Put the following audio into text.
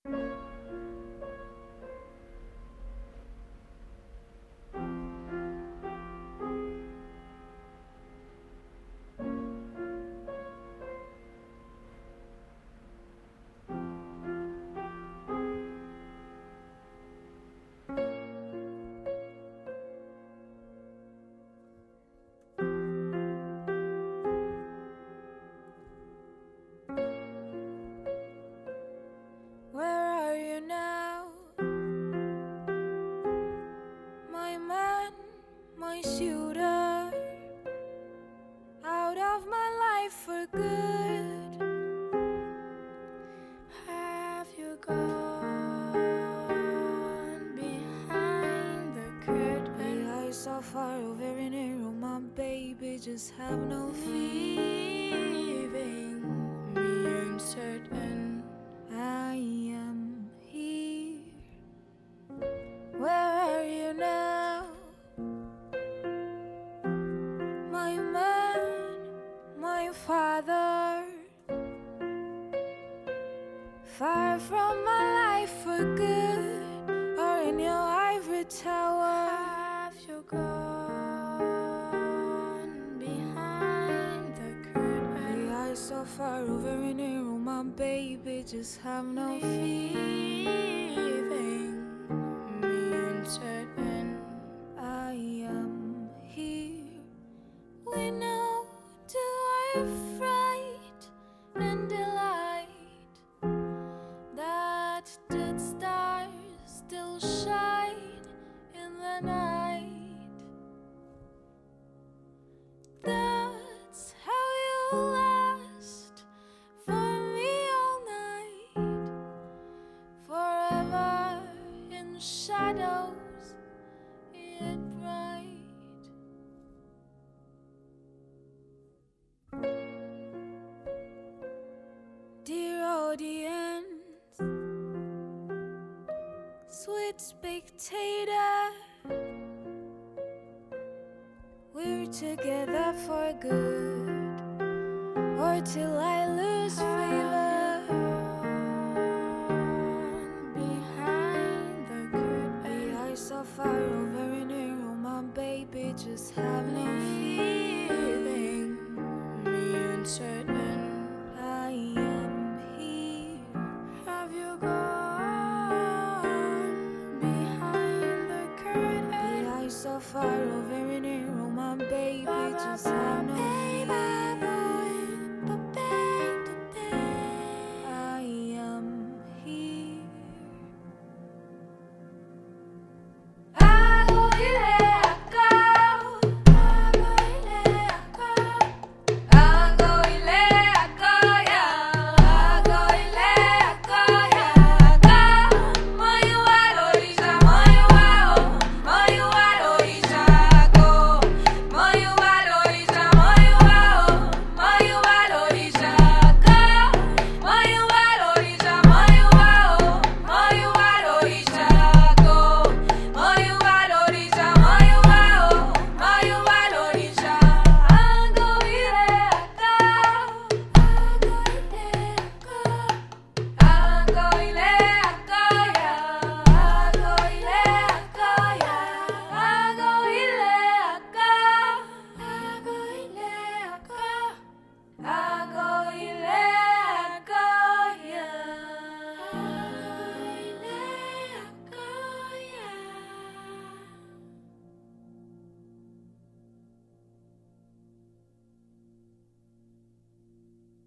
Where are you now? My man, my suitor, out of my life for good. Have you gone behind the curtain? The eyes so far over very narrow, my baby, just have no fear. Leaving me uncertain. I am here. Where are you now? My man, my father, far from my life for good, or in your ivory tower. Have you gone behind the curtain? The eyes so far over very narrow, my baby, just have no fear. Leaving me uncertain. I am here. We know to our fright and delight that the stars still shine in the night. That's how you last for me all night, forever in shadows yet bright. Dear audience, sweet spectator, we're together for good, or till I lose favor. Behind the curtain, the eyes so far over very narrow, my baby, just have